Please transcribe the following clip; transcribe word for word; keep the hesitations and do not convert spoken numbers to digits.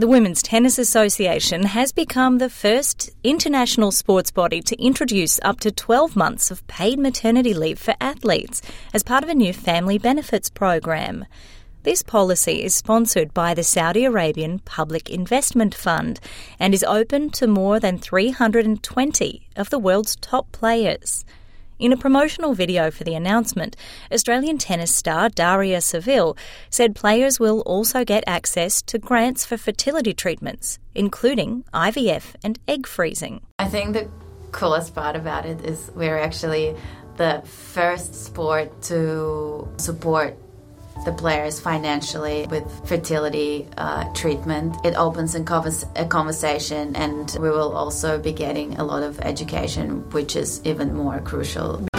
The Women's Tennis Association has become the first international sports body to introduce up to twelve months of paid maternity leave for athletes as part of a new family benefits program. This policy is sponsored by the Saudi Arabian Public Investment Fund and is open to more than three hundred twenty of the world's top players. In a promotional video for the announcement, Australian tennis star Daria Saville said players will also get access to grants for fertility treatments, including I V F and egg freezing. I think the coolest part about it is we're actually the first sport to support the players financially with fertility uh, treatment. It opens and covers a conversation, and we will also be getting a lot of education, which is even more crucial.